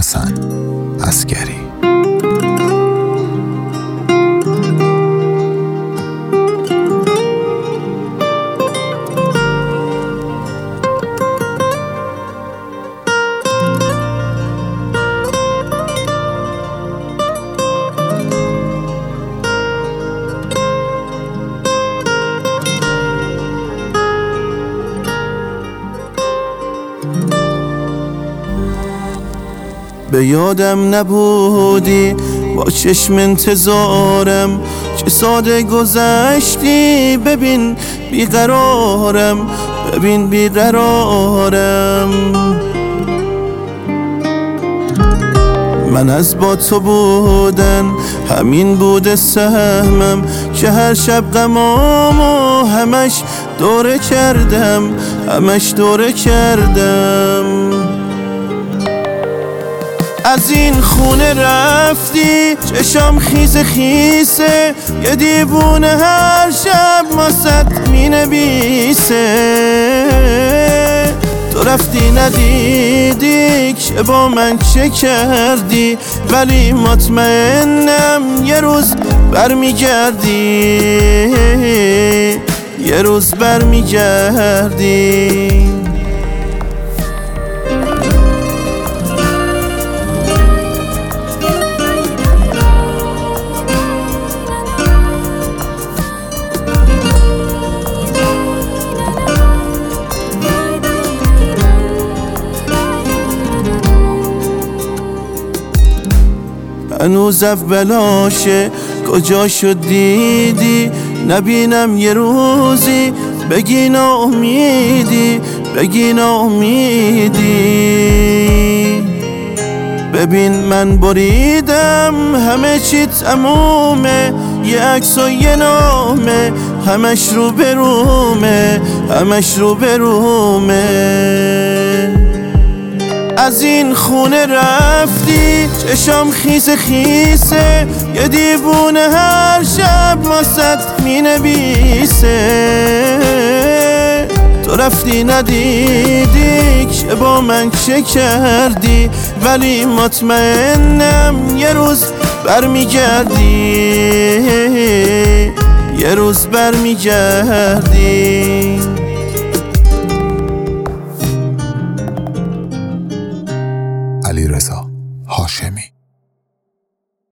حسن عسگری. به یادم نبودی با چشم انتظارم، چه ساده گذشتی. ببین بیقرارم، ببین بیقرارم. من از با تو بودن همین بوده سهمم، که هر شب غمامو همش دوره کردم، همش دوره کردم. از این خونه رفتی چشام خیزه خیسه، یه دیوونه هر شب ماست می نویسه. تو رفتی ندیدی که با من چه کردی، ولی مطمئنم یه روز برمیگردی، یه روز برمیگردی. هنوز اولاشه کجا شد دیدی، نبینم یه روزی بگی ناامیدی، بگی ناامیدی. ببین من بریدم همه چی تمومه، یه عکس و یه نامه، همش رو برومه، همش رو برومه. از این خونه رفتی چشام خیزه خیسه، یه دیوونه هر شب ماست می نویسه. تو رفتی ندیدی که با من چه کردی، ولی مطمئنم یه روز برمیگردی، یه روز برمیگردی.